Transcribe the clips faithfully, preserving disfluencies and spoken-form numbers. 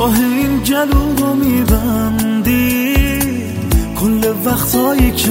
راه این گلو رو میبندی، کل وقتایی که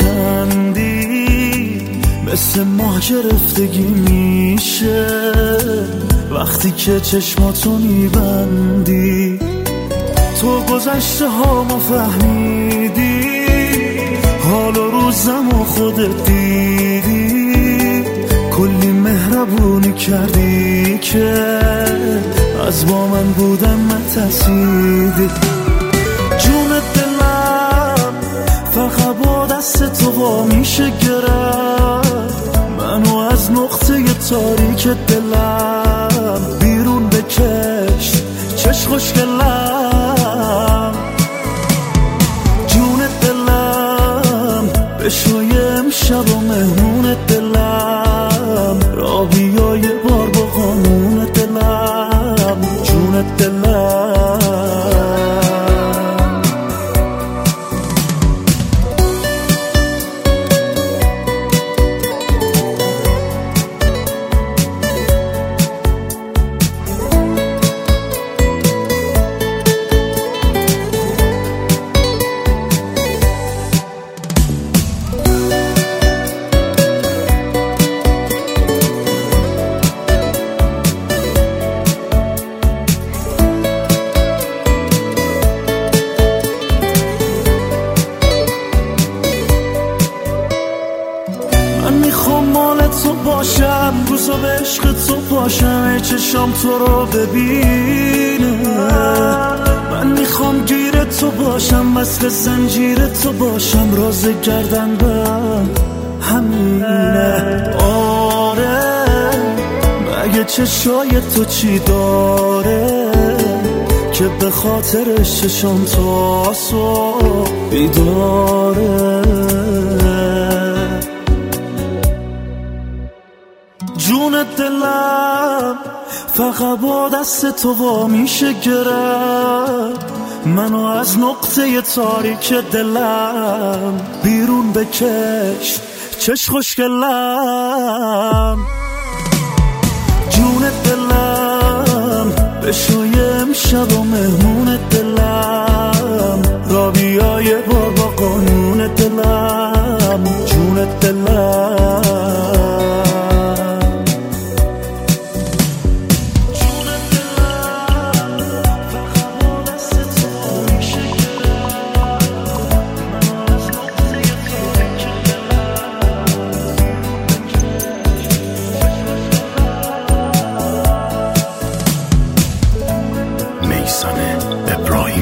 میخندی مثل ماه گرفتگی میشه وقتی که چشماتو میبندی. تو گذشته ها ما فهمیدی، حال و روزم و خودت دیدی، کلی مهربونی کردی که از با من بودم نترسیدی. جون دلم فقط با دست تو وا میشه گرفت، منو از نقطه تاریک دلم بیرون بکش چش خوشگلم. جون دلم بشوی امشب و مهمون دلم، را بیا یه بار با قانون دلم. جون دلم تو باشم، روزا به عشق تو باشم، چشام تو رو ببینه. من میخوام گیر تو باشم، مثل زنجیر تو باشم، راز گردن به همینه. آره مگه چشای تو چی داره که به خاطرش چشام تو آسو بیداره. جون دلم فقط با دست تو وا میشه گرفت، منو از نقطه تاریک دلم بیرون بکش چش خوشگلم. جون دلم بشوی امشب و مهمون دلم، را بیا یه بار با قانون دلم. جون دلم میثم ابراهیمی.